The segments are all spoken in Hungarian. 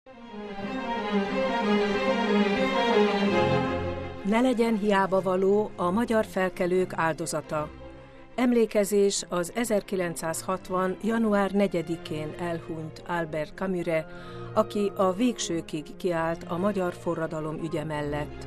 Ne legyen hiába való a magyar felkelők áldozata. Emlékezés az 1960. január 4-én elhunyt Albert Camusre, aki a végsőkig kiállt a magyar forradalom ügye mellett.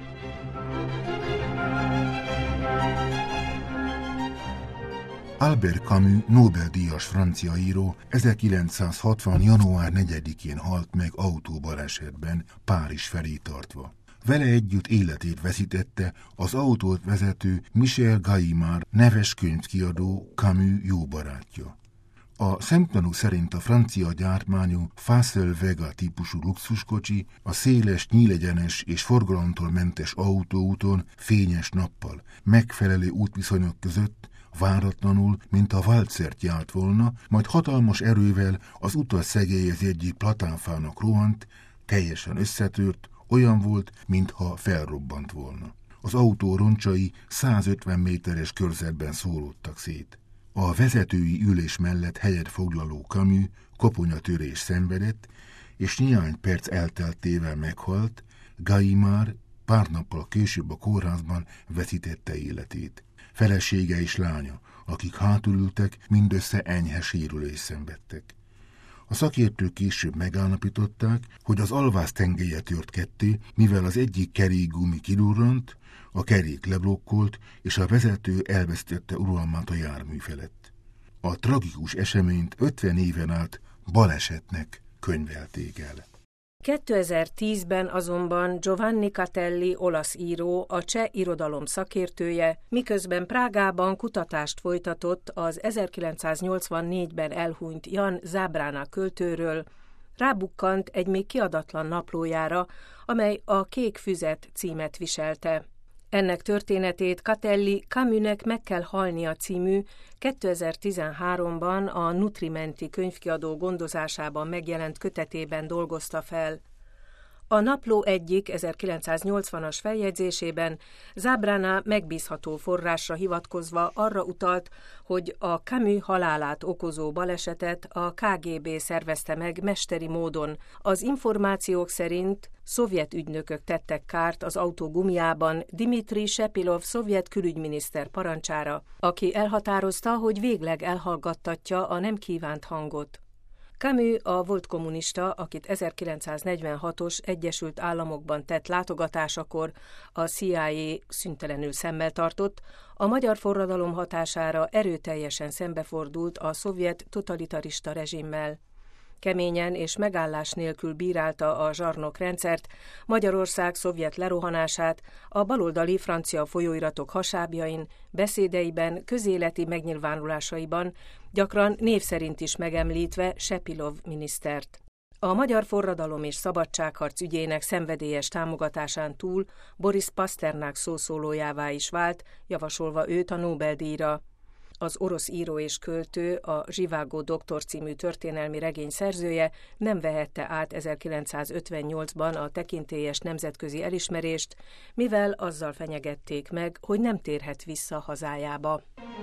Albert Camus Nobel-díjas francia író 1960. január 4-én halt meg autóbalesetben Párizs felé tartva. Vele együtt életét veszítette az autót vezető Michel Gallimard neves könyvkiadó, Camus jó barátja. A szemtanú szerint a francia gyártmányú Facel Vega típusú luxuskocsi a széles, nyílegyenes és forgalomtól mentes autóúton fényes nappal, megfelelő útviszonyok között váratlanul, mint a valcert járt volna, majd hatalmas erővel az utat szegélyez egyik platánfának rohant, teljesen összetört, olyan volt, mintha felrobbant volna. Az autó roncsai 150 méteres körzetben szólódtak szét. A vezetői ülés mellett helyet foglaló Camus koponyatörés szenvedett, és néhány perc elteltével meghalt, Gallimard pár nappal később a kórházban veszítette életét. Felesége és lánya, akik hátulültek, mindössze enyhe sérülést szenvedtek. A szakértők később megállapították, hogy az alvász tengelye tört ketté, mivel az egyik kerékgumi kidurrant, a kerék leblokkolt, és a vezető elvesztette uralmát a jármű felett. A tragikus eseményt 50 éven át balesetnek könyvelték el. 2010-ben azonban Giovanni Catelli olasz író, a cseh irodalom szakértője, miközben Prágában kutatást folytatott az 1984-ben elhunyt Jan Zábrána költőről, rábukkant egy még kiadatlan naplójára, amely a Kék füzet címet viselte. Ennek történetét Catelli Camusnek Meg kell halnia című 2013-ban a Nutrimenti könyvkiadó gondozásában megjelent kötetében dolgozta fel. A napló egyik 1980-as feljegyzésében Zábrána megbízható forrásra hivatkozva arra utalt, hogy a Camus halálát okozó balesetet a KGB szervezte meg mesteri módon. Az információk szerint szovjet ügynökök tettek kárt az autó gumiában Dmitri Sepilov szovjet külügyminiszter parancsára, aki elhatározta, hogy végleg elhallgattatja a nem kívánt hangot. Camus a volt kommunista, akit 1946-os Egyesült Államokban tett látogatásakor a CIA szüntelenül szemmel tartott, a magyar forradalom hatására erőteljesen szembefordult a szovjet totalitarista rezsimmel. Keményen és megállás nélkül bírálta a zsarnokrendszert, Magyarország szovjet lerohanását, a baloldali francia folyóiratok hasábjain, beszédeiben, közéleti megnyilvánulásaiban, gyakran név szerint is megemlítve Sepilov minisztert. A magyar forradalom és szabadságharc ügyének szenvedélyes támogatásán túl Boris Paszternák szószólójává is vált, javasolva őt a Nobel-díjra. Az orosz író és költő, a Zsivágó doktor című történelmi regény szerzője nem vehette át 1958-ban a tekintélyes nemzetközi elismerést, mivel azzal fenyegették meg, hogy nem térhet vissza hazájába.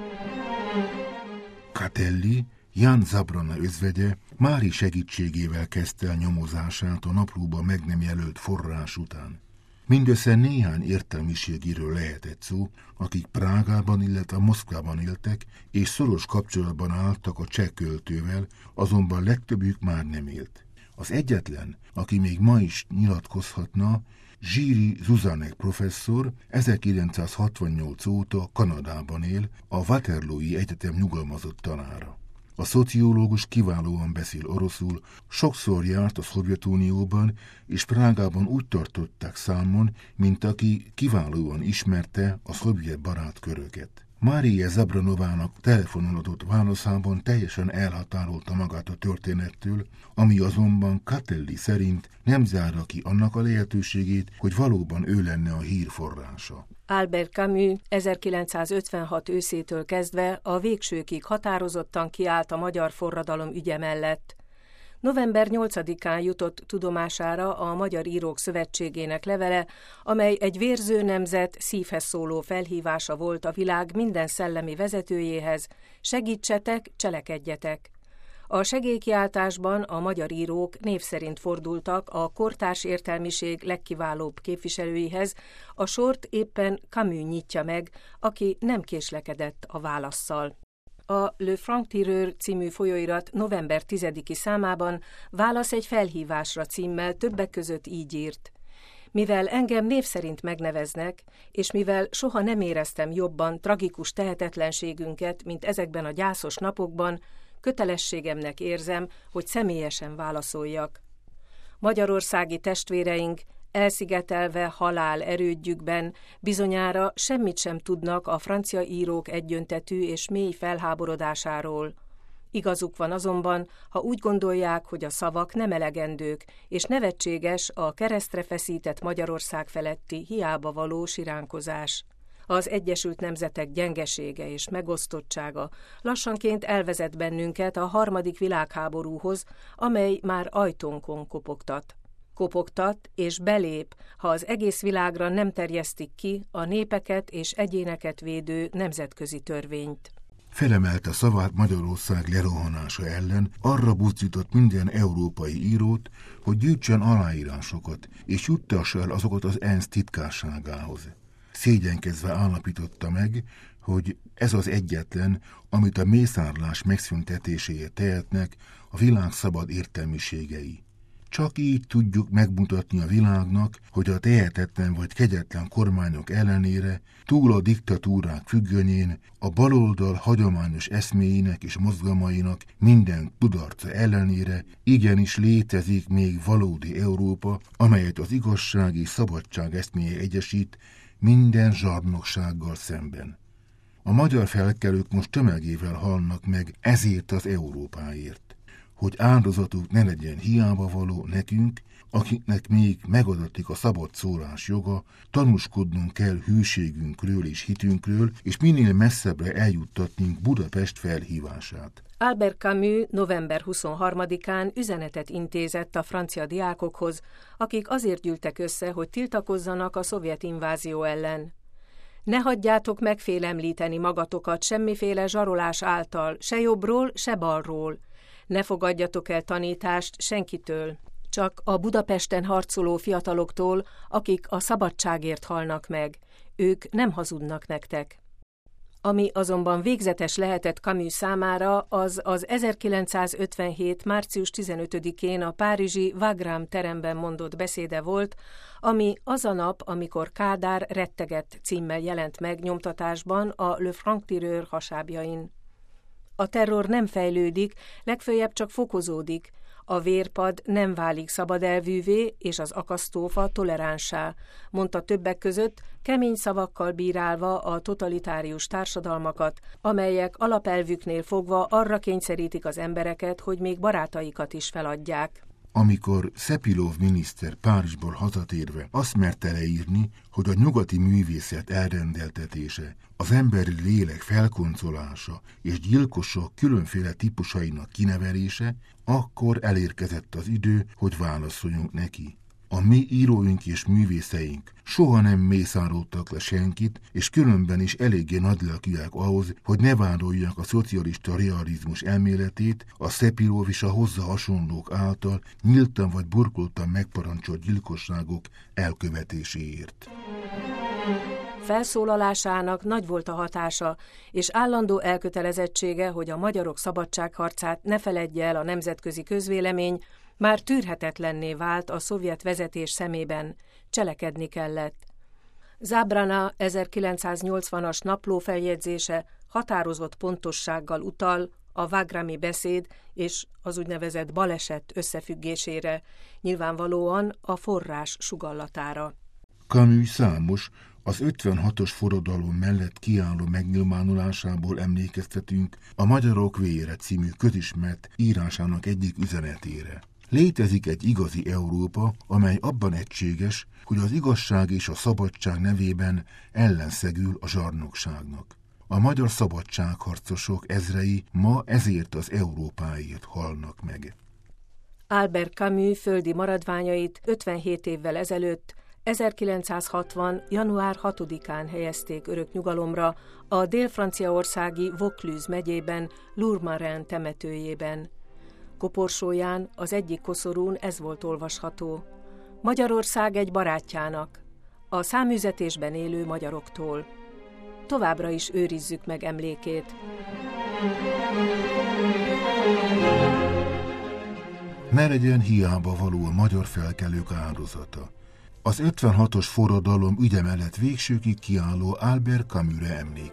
Catelli, Jan Zábrana özvegye Mári segítségével kezdte el nyomozását a naplóba meg nem jelölt forrás után. Mindössze néhány értelmiségiről lehetett szó, akik Prágában, illetve Moszkvában éltek, és szoros kapcsolatban álltak a cseh költővel, azonban legtöbbjük már nem élt. Az egyetlen, aki még ma is nyilatkozhatna, Jiří Žužánek professzor 1968 óta Kanadában él, a Waterloo-i Egyetem nyugalmazott tanára. A szociológus kiválóan beszél oroszul, sokszor járt a Szovjetunióban, és Prágában úgy tartották számon, mint aki kiválóan ismerte a szovjet barátköröket. Mária Zábranovának telefonon adott válaszában teljesen elhatárolta magát a történettől, ami azonban Catelli szerint nem zárja ki annak a lehetőségét, hogy valóban ő lenne a hír forrása. Albert Camus 1956 őszétől kezdve a végsőkig határozottan kiállt a magyar forradalom ügye mellett. November 8-án jutott tudomására a Magyar Írók Szövetségének levele, amely egy vérző nemzet szívhez szóló felhívása volt a világ minden szellemi vezetőjéhez: segítsetek, cselekedjetek. A segélykiáltásban a magyar írók név szerint fordultak a kortárs értelmiség legkiválóbb képviselőihez, a sort éppen Camus nyitja meg, aki nem késlekedett a válasszal. A Le Franc-Tireur című folyóirat november 10-i számában Válasz egy felhívásra címmel többek között így írt: mivel engem név szerint megneveznek, és mivel soha nem éreztem jobban tragikus tehetetlenségünket, mint ezekben a gyászos napokban, kötelességemnek érzem, hogy személyesen válaszoljak. Magyarországi testvéreink, elszigetelve halál erődjükben, bizonyára semmit sem tudnak a francia írók egyöntetű és mély felháborodásáról. Igazuk van azonban, ha úgy gondolják, hogy a szavak nem elegendők, és nevetséges a keresztre feszített Magyarország feletti hiába való siránkozás. Az Egyesült Nemzetek gyengesége és megosztottsága lassanként elvezet bennünket a harmadik világháborúhoz, amely már ajtónkon kopogtat. Kopogtat és belép, ha az egész világra nem terjesztik ki a népeket és egyéneket védő nemzetközi törvényt. Felemelte szavát Magyarország lerohanása ellen, arra buzdított minden európai írót, hogy gyűjtsen aláírásokat, és juttassa el azokat az ENSZ titkárságához. Szégyenkezve állapította meg, hogy ez az egyetlen, amit a mészárlás megszüntetéséért tehetnek a világ szabad értelmiségei. Csak így tudjuk megmutatni a világnak, hogy a tehetetlen vagy kegyetlen kormányok ellenére, túl a diktatúrák függönyén, a baloldal hagyományos eszméinek és mozgalmainak minden kudarca ellenére igenis létezik még valódi Európa, amelyet az igazság és szabadság eszméje egyesít minden zsarnoksággal szemben. A magyar felkelők most tömegével halnak meg ezért az Európáért, hogy áldozatuk ne legyen hiába való nekünk, akiknek még megadatik a szabad szólás joga, tanúskodnunk kell hűségünkről és hitünkről, és minél messzebbre eljuttatnunk Budapest felhívását. Albert Camus november 23-án üzenetet intézett a francia diákokhoz, akik azért gyűltek össze, hogy tiltakozzanak a szovjet invázió ellen. Ne hagyjátok megfélemlíteni magatokat semmiféle zsarolás által, se jobbról, se balról. Ne fogadjatok el tanítást senkitől, csak a Budapesten harcoló fiataloktól, akik a szabadságért halnak meg. Ők nem hazudnak nektek. Ami azonban végzetes lehetett Camus számára, az 1957. március 15-én a párizsi Wagram teremben mondott beszéde volt, ami az a nap, amikor Kádár rettegett címmel jelent meg nyomtatásban a Le Franc-Tireur hasábjain. A terror nem fejlődik, legföljebb csak fokozódik, a vérpad nem válik szabadelvűvé és az akasztófa toleránsá, mondta többek között, kemény szavakkal bírálva a totalitárius társadalmakat, amelyek alapelvüknél fogva arra kényszerítik az embereket, hogy még barátaikat is feladják. Amikor Szepilov miniszter Párizsból hazatérve azt merte leírni, hogy a nyugati művészet elrendeltetése, az emberi lélek felkoncolása és gyilkosok különféle típusainak kinevelése, akkor elérkezett az idő, hogy válaszoljunk neki. A mi íróink és művészeink soha nem mészároltak le senkit, és különben is eléggé nagylelkűek ahhoz, hogy ne vádolják a szocialista realizmus elméletét a Szepilov és a hozzá hasonlók által nyíltan vagy burkoltan megparancsolt gyilkosságok elkövetéséért. Felszólalásának nagy volt a hatása, és állandó elkötelezettsége, hogy a magyarok szabadságharcát ne feledje el a nemzetközi közvélemény, már tűrhetetlenné vált a szovjet vezetés szemében, cselekedni kellett. Zábrana 1980-as naplófeljegyzése határozott pontossággal utal a wagrami beszéd és az úgynevezett baleset összefüggésére, nyilvánvalóan a forrás sugallatára. Camus számos, az 56-os forradalom mellett kiálló megnyilvánulásából emlékeztetünk a Magyarok vére című közismert írásának egyik üzenetére. Létezik egy igazi Európa, amely abban egységes, hogy az igazság és a szabadság nevében ellenszegül a zsarnokságnak. A magyar szabadságharcosok ezrei ma ezért az Európáért halnak meg. Albert Camus földi maradványait 57 évvel ezelőtt, 1960. január 6-án helyezték örök nyugalomra a dél-franciaországi Vaucluse megyében, Lourmarin temetőjében. Koporsóján, az egyik koszorún ez volt olvasható: Magyarország egy barátjának, a száműzetésben élő magyaroktól. Továbbra is őrizzük meg emlékét. Ne legyen hiába való a magyar felkelők áldozata. Az 56-os forradalom ügye mellett végsőkig kiálló Albert Camusra emlékezik.